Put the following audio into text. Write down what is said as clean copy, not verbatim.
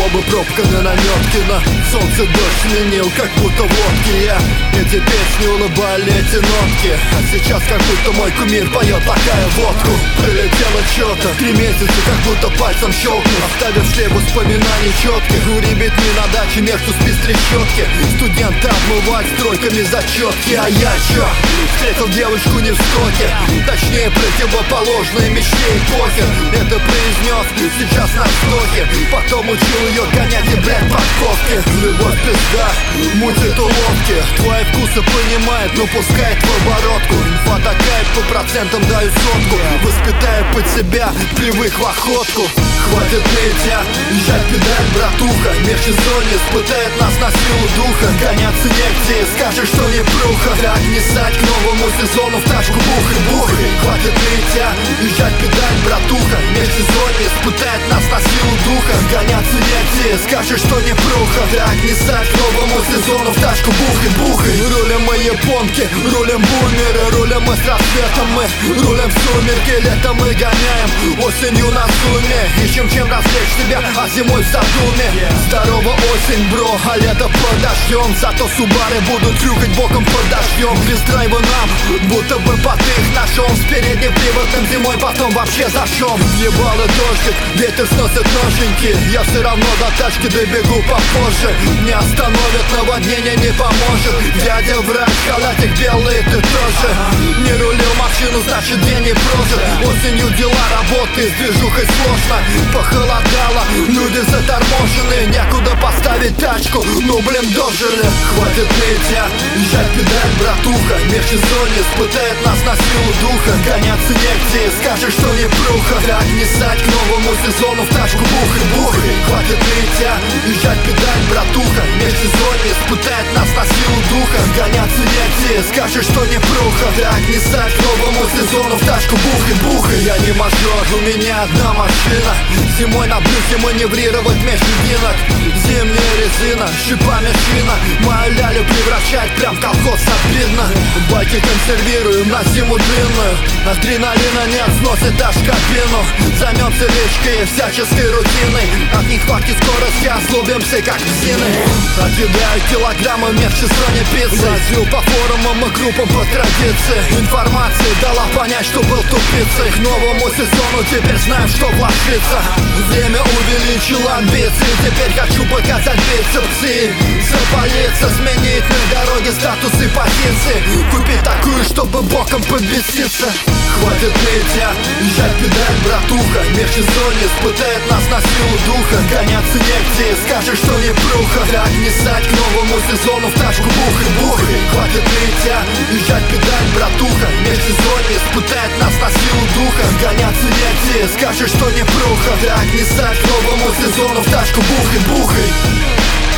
бы пробка на наметке. На солнце дождь сменил, как будто водки. Я эти песни улыбали, эти нотки. А сейчас как будто мой кумир поет такая водку. Прилетело что-то, 3 месяца как будто пальцем щелкнул, оставив след воспоминаний четких. У ребятни на даче нефть спис трещотки. Студенты обмывать стройками зачетки. А я чё? Встретил девушку не в стоке, точнее противоположной мечте и похер. Это произнес сейчас на стоке, потом учил ее гонять и брать подковки. Любовь пизда, мутит уловки. Твои вкусы понимает, но пускает в оборотку. Инфа такая, по процентам даю сотку. Воспитаю под себя, привык в охотку. Хватит ныть, езжать педаль, братуха. Мир в сезоне испытает нас на силу духа. Гоняться негде, скажешь, что не пруха. Так не сать к новому сезону в тачку бухай. Хватит ныть, езжать педаль, братуха. Мир в сезоне испытает нас на силу духа. Гоняться негде, скажешь, что не пруха. Так не сать к новому сезону в тачку бухай. Рулим мы японки, рулим бумеры, рулим мы с рассветом, мы рулим в сумерки. Летом мы гоняем, осенью на зуме. Ищем чем развлечь себя, а зимой в задуме. Здорово осень, бро, а лето под дождем. Зато субары будут хрюкать боком под дождем. Без драйва нам, будто бы потых нашел. С передним приводом зимой потом вообще зашел. Ебало дождик, ветер сносит ноженьки. Я все равно до тачки добегу попозже. Не остановят, наводнение не поможет. Дядя врач, халатик белый, ты тоже. Не рулил машину, значит день не прожит. Осенью дела, работы, с движухой сложно. Похолодало, люди заторможены. Некуда поставить тачку, ну блин дожили. Хватит ныть, езжать педаль, братуха. Мир в сезоне испытает нас на силу духа. Гоняться негде, скажешь, что не пруха. Так не сать к новому сезону в тачку бухай. Хватит ныть, езжать педаль, братуха. Мир в сезоне испытает нас на силу духа. Гоняться негде, скажешь, что не пруха. Так не сать к новому сезону в тачку бухай. Я не мажор, у меня одна машина. Зимой на брюхе маневрировать меж льдинок. Зимняя резина, шипами шина. Мою лялю превращать прям в колхоз обидно. Байки консервируем на зиму длинную. Адреналина нет, сносит аж кабину. Займемся личкой и всяческой рутиной. От нехватки скорости озлобимся как псины. Отъедаю килограммы в сезоне пиццы. Лазил по форумам и группам по традиции. Информация дала понять, что был тупицей. К новому сезону теперь знаю, что вложиться. Время увеличило амбиции. Теперь хочу показать бицепсы. Запалиться, сменить на дороге статус и позиции. Купить такую, чтобы боком побеситься. Хватит ныть, езжать педаль, братуха. Мир в сезоне испытает нас на силу духа. Гоняться негде, скажешь, что не пруха. Так не сать к новому сезону в тачку бухай. Хватит ныть, езжать педаль, братуха. Мир в сезоне испытает нас на силу духа. Гоняться негде, скажешь, что не пруха. Так не сать к новому сезону в тачку бухай.